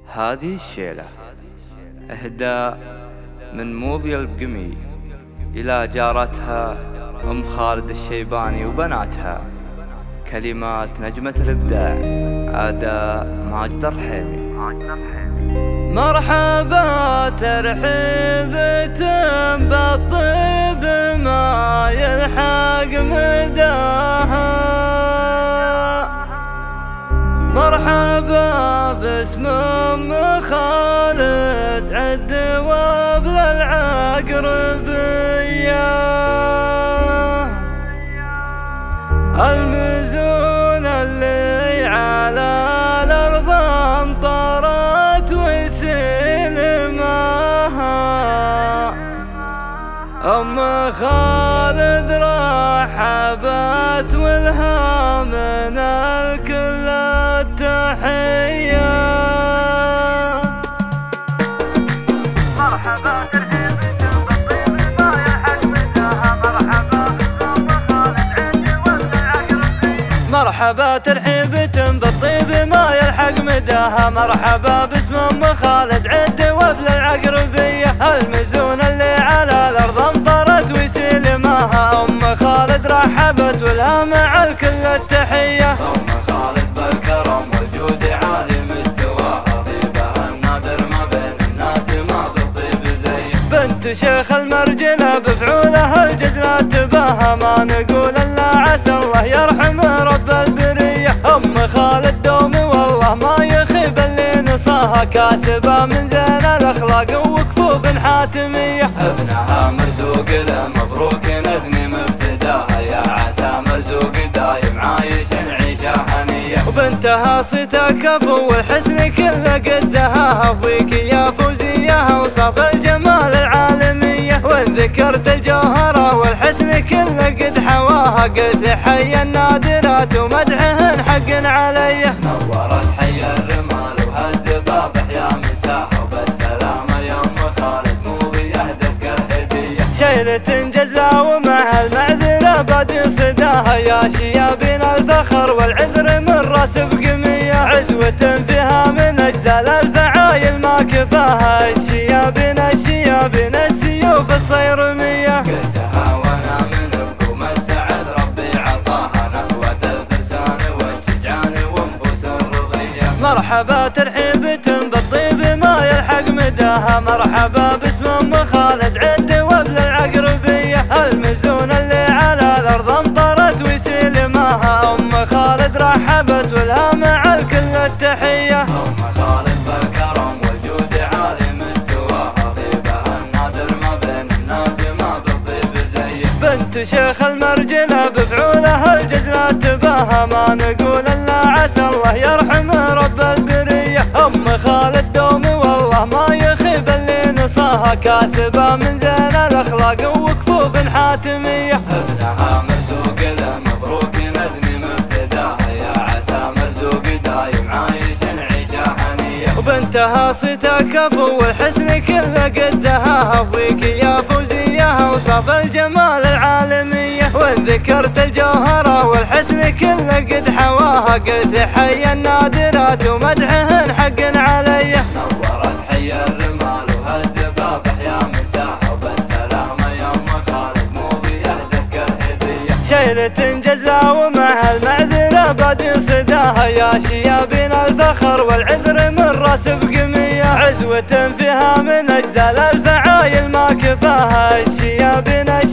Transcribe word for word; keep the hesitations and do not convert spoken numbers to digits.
هذه الشيلة إهداء من موضي البقمي إلى جارتها أم خالد الشيباني وبناتها. كلمات نجمة الإبداع أداء ماجد الرحيمي. مرحبا ترحيبة بالطيب ما يلحق مداها، مرحبا باسم ام خالد عد وابل العقربية، المزون اللي على الارض امطرت ويسيل ماها. ام خالد رحبت ولها من الكل التحية. مرحبا ترحيبة بالطيب ما يلحق مداها، مرحبا باسم خالد عد وابن العقربية، مرحبا ترحيبة بالطيب ما يلحق مداها، مرحبا باسم ام خالد عد وابن العقربية، المزون اللي على الارض امطرت ويسيل ماها. ام خالد رحبت ولها مع الكل التحية. ام خالد بالكرم والجود عالي مستواها، طيبها النادر ما بين الناس ما بالطيب زيه، بنت شيخ المرجلة بفعولها الجزلة تباها، ما نقول الا عسى الله يرحم رب البرية. ام خالد دومي والله ما يخيب اللي نصاها، كاسبة من زين الاخلاق وكفوف حاتمية، ابنها مرزوق له مبروك نثني مبتداها، يا عسى مرزوق دايم عايش عيشة هنية، وبنتها صيتها كفو والحسن كله قد زهاها، فيك يا فوزيها وصف الجمال العالمية، وان ذكرت الجوهرة والحسن كله قد حواها، قلت حي النادرات ومدحهن حق عليا، نورت حي الرمال وهالزفاف يا مساحة، وبالسلامة يا ام خالد مو بيهدفك الهدية، شيلة جزلة ومع المعذرة بادي صداها، يا شيابين الفخر والعذر من راس بقمية، عزوة فيها من اجزال الفعايل ما كفاها، الشيابين الشيابين السيوف الصيرمية، قلتها وانا من بقوم السعد ربي عطاها، نخوة الفرسان والشجعان ونفوس الرضية. مرحبا ترحيبة بالطيب ما يلحق مداها، مرحبا باسم ام خالد عد وابن العقربية، المزون اللي على الارض امطرت ويسيل ماها. ام خالد رحبت ولها مع الكل التحية. ام خالد بالكرم والجود عالي مستواها، طيبها النادر ما بين الناس ما بالطيب زيه، بنت شيخ المرجلة بفعولها الجزلة تباها، ما نقول الا عسى الله يرحم رب البرية. ام خالد دومي والله ما يخيب اللي نصاها، كاسبة من زين الاخلاق وكفوف حاتمية، ابنها مرزوق له مبروك نثني مبتداها، يا عسى مرزوق دايم عايش عيشة هنية، وبنتها صيتها كفو والحسن كله قد زهاها، فيك يا فوزيها وصف الجمال العالمية، وان ذكرت الجوهرة والحسن كله قد حواها، قلت حي النادرات ومدحهن حق عليا، نورت حي الرمال وهالزفاف يا مساحة، وبالسلامة يا ام خالد مو بيهدفك الهدية، شيلة جزلة ومع المعذرة بادي صداها، يا شيابين الفخر والعذر من راس بقمية، عزوة فيها من اجزال الفعايل ما كفاها، الشيابين